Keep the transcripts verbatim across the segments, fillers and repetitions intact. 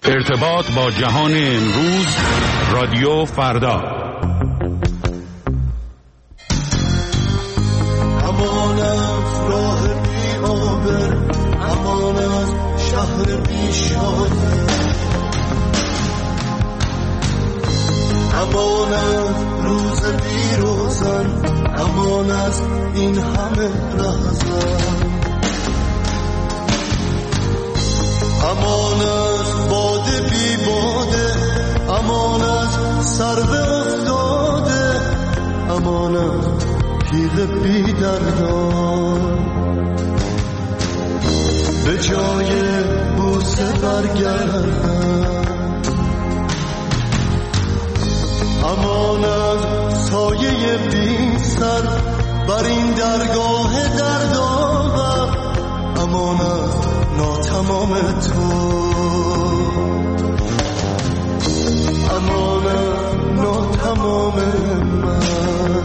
ارتباط با جهان امروز، رادیو فردا. امان از راه بی آبر، امان از شهر بی شاده، امان از روز بی روزن، امان از این همه رهزن، امان از باده بی باده، امان از سرو افتاده، امان از تیغ بی دردان، به جای بوسه برگردن، امان از سایه بی سر بر این درگاه دردآور، امان از ناتمام تو، امان از ناتمام من،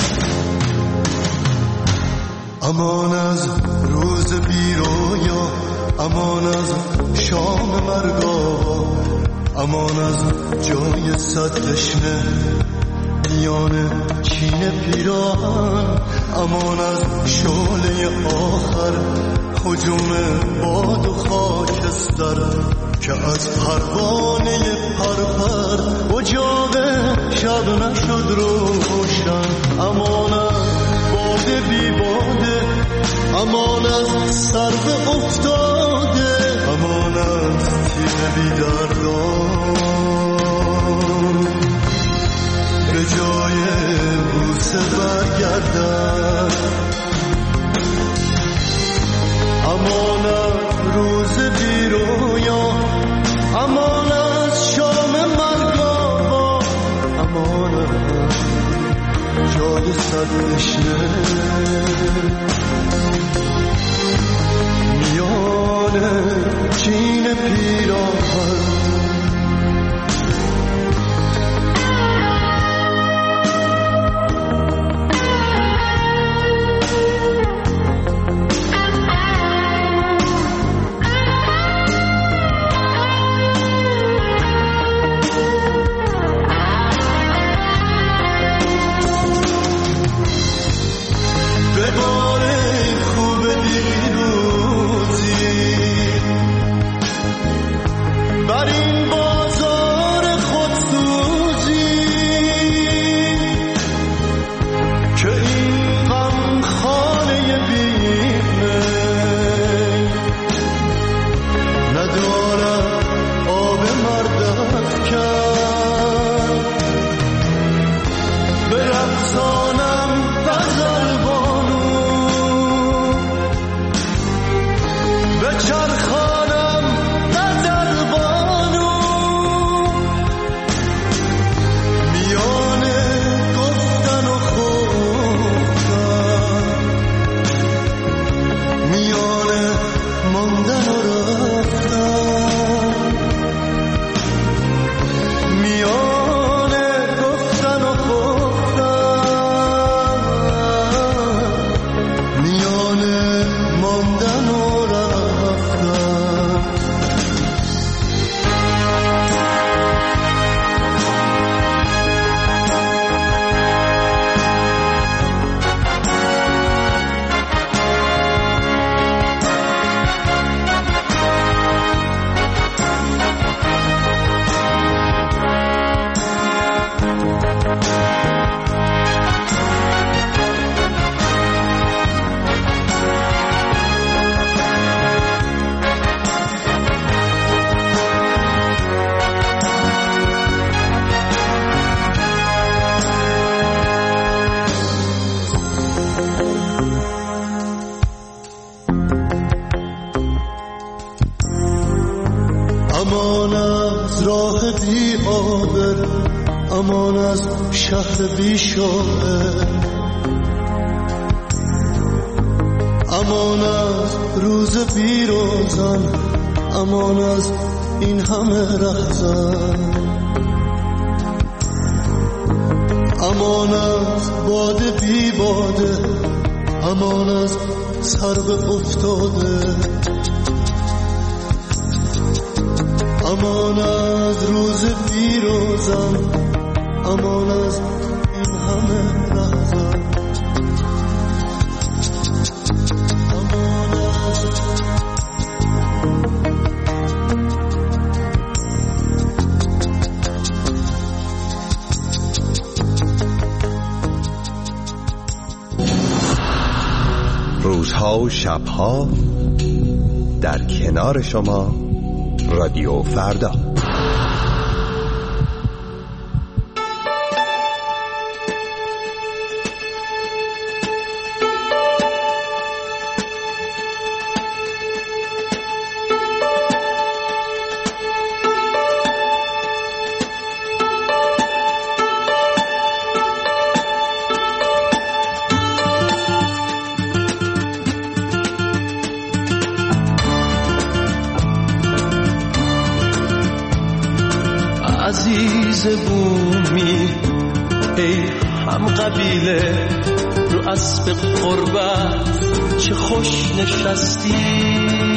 امان از روز بی رویا، امان از شام مرگا، امان از جای صد تشنه میان چین پیراهن، امان از شعله آخر هجوم باد و خاکستر که از پروانه پرپر اجاق شب نشد روشن، امان از باده بی باده، امان از سرو افتاده، امان از تیغ بی دردان، به جای بوسه برگردن، امان از روز بی رویا، امان از شام مرگا، امان از جای صد تشنه میان چین پیراهن. امان از راه بی آبر، امان از شهر بی شاعر، امان از روز بی روزن، امان از این همه رهزن، امان از باده بی باده، امان از سرو افتاده، امان از روز پیروزم، امان از این همه لحظات. روزها و شبها در کنار شما رادیو فردا. عزیز بومی ای هم قبیله، رو اسب قربت چه خوش نشستی.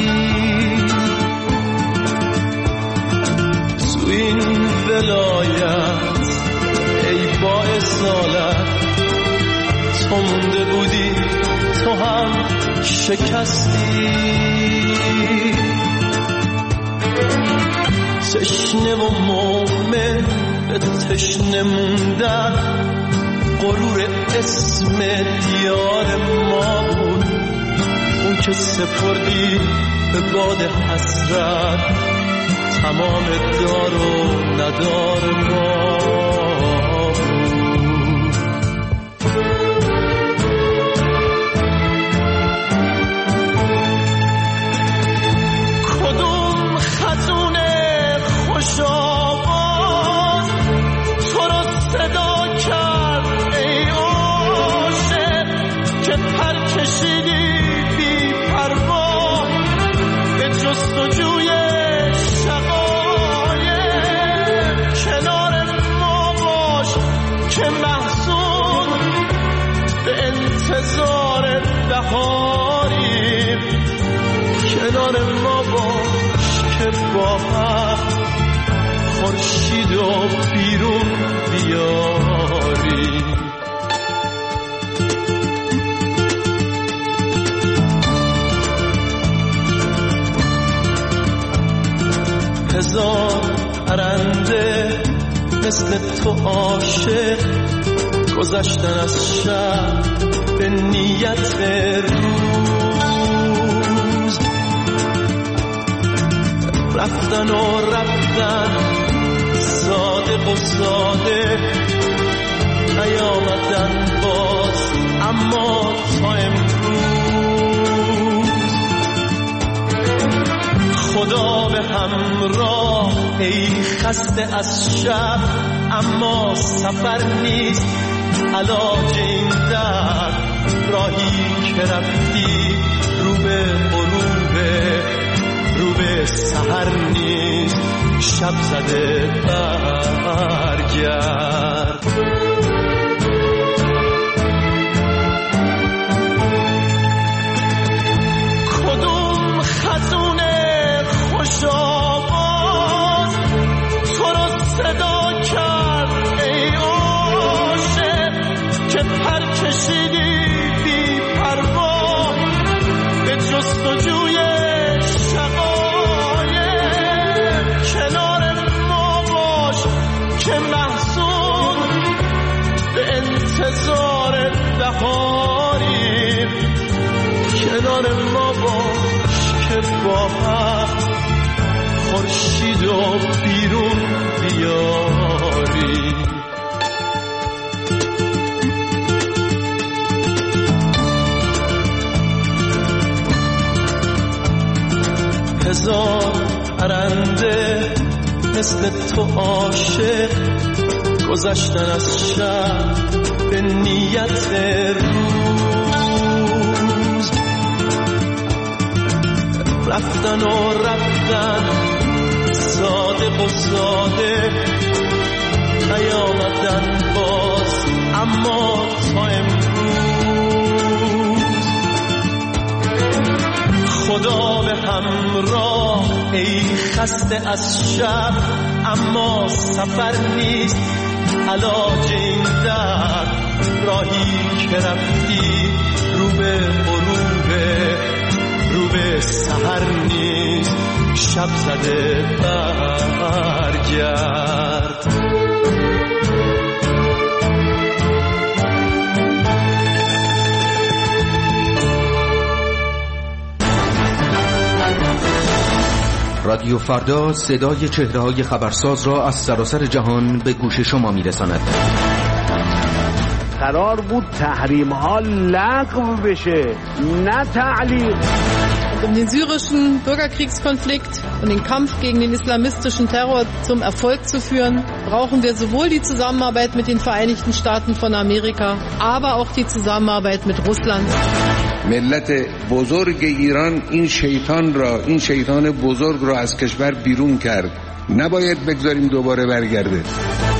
تو این ولایت ای با اصالت، تو مونده بودی تو هم شکستی. تشنه و مومن به تشنه موندن، غرور اسم دیار ما بود. اون که سپردی به باد حسرت، تمام دار و ندار ما بود. کدوم خزونه خوش آواز تو رو صدا کرد ای عاشق، که پر کشیدی بی پروا به جستجوی شقایق. کنار ما باش که محزون به انتظار بهاری، کنار ما باش که با هم خورشید و بیرون بیاری. هزار پرنده مثل تو عاشق، گذشتن از شب به نیت روز. رفتن و رفتن صادق و ساده، نیامدن باز اما تا امروز. خدا به همراه ای خسته از شب، اما سفر نیست علاج این درد. راهی که رفتی رو به غروبه، رو به سحر نیست شب زده برگرد. کدوم خزونه خوش آواز تو رو صدا کرد ای عاشق، که پر کشیدی بی پروا به جستجوی که محزون به انتظار بهاری. کنار ما باش که با هم خورشید و بیرون بیاری. هزار پرنده مثل تو عاشق، گذشتن از شب به نیت روز. رفتن و رفتن صادق و ساده، نیامدن باز اما تا امروز. خدا به همراه ای خسته از شب اما سفر نیست علاج این درد، راهی که رفتی رو به غروبه رو به سحر نیست، شب زده برگرد. رادیو فردا صدای چهره‌های خبرساز را از سراسر جهان به گوش شما می‌رساند. قرار بود تحریم ها لغو بشه، نه تعلیق. Um den syrischen Bürgerkriegskonflikt und den Kampf gegen den islamistischen Terror zum Erfolg zu führen, brauchen wir sowohl die Zusammenarbeit mit den Vereinigten Staaten von Amerika, aber auch die Zusammenarbeit mit Russland. ملت بزرگ ایران این شیطان را این شیطان بزرگ را از کشور بیرون کرد، نباید بگذاریم دوباره برگرده.